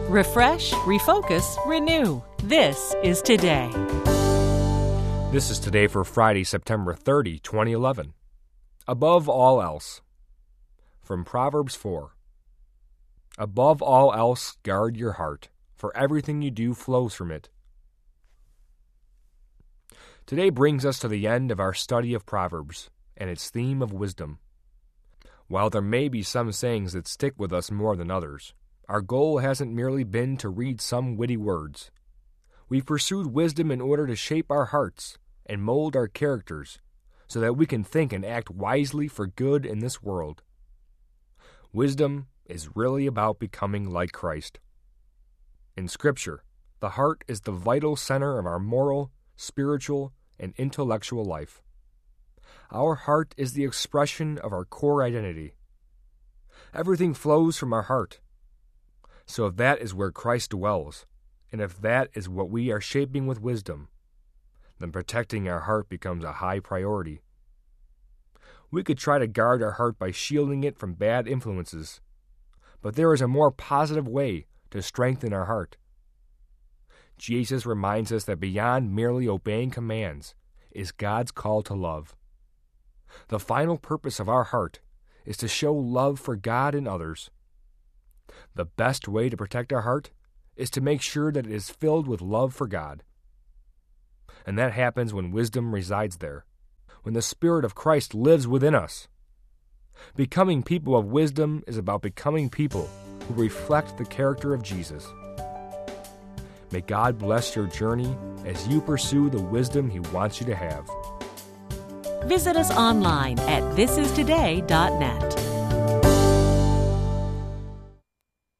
Refresh, refocus, renew. This is Today. This is Today for Friday, September 30, 2011. Above all else. From Proverbs 4. Above all else, guard your heart, for everything you do flows from it. Today brings us to the end of our study of Proverbs and its theme of wisdom. While there may be some sayings that stick with us more than others, our goal hasn't merely been to read some witty words. We've pursued wisdom in order to shape our hearts and mold our characters so that we can think and act wisely for good in this world. Wisdom is really about becoming like Christ. In Scripture, the heart is the vital center of our moral, spiritual, and intellectual life. Our heart is the expression of our core identity. Everything flows from our heart. So if that is where Christ dwells, and if that is what we are shaping with wisdom, then protecting our heart becomes a high priority. We could try to guard our heart by shielding it from bad influences, but there is a more positive way to strengthen our heart. Jesus reminds us that beyond merely obeying commands is God's call to love. The final purpose of our heart is to show love for God and others. The best way to protect our heart is to make sure that it is filled with love for God. And that happens when wisdom resides there, when the Spirit of Christ lives within us. Becoming people of wisdom is about becoming people who reflect the character of Jesus. May God bless your journey as you pursue the wisdom He wants you to have. Visit us online at thisistoday.net.